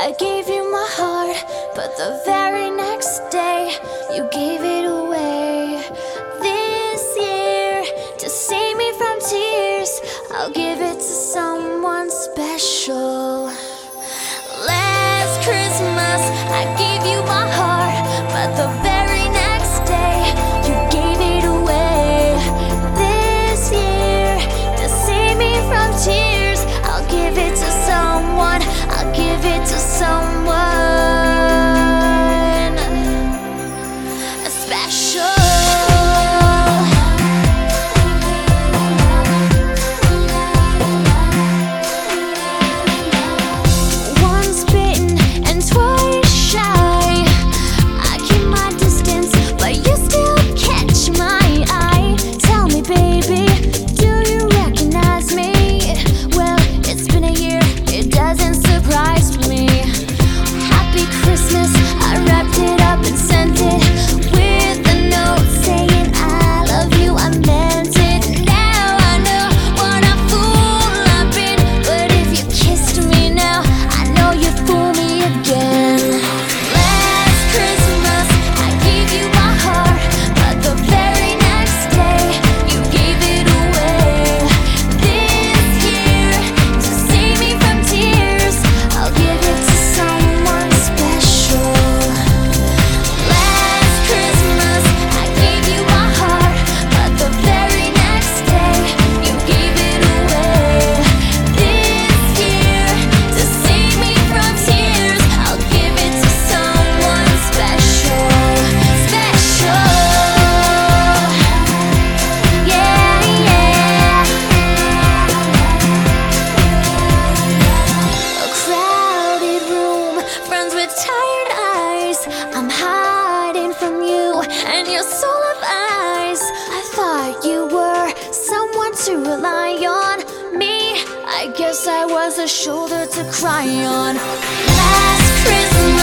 I gave you my heart, but the very next day you gave it away. This year, to save me from tears, I'll give it to someone special. Last Christmas, I gave you my heart, but the very next day you gave it away. This year, to save me from tears, I'll give it to someone. I'll give it to someone special. Once bitten and twice shy, I keep my distance, but you still catch my eye. Tell me, baby, do you recognize me? Well, it's been a year, it doesn't surprise me. Happy Christmas, I wrapped it up and sent it with a note saying I love you, I meant it. Now I know what a fool I've been, but if you kissed me now, I know you'd fool me again. Last Christmas, I gave you my heart, but the very next day you gave it away. This year, to save me from tears, I'll give it to someone special. Last Christmas, I gave you my heart, but the very next day you gave it away. This year, to save me from tears, I'll give it to someone special. Special. Yeah, yeah. A crowded room, friends with tired eyes. I'm hiding from you and your soul of eyes. I thought you were someone to rely on. Me, I guess I was a shoulder to cry on. Last Christmas,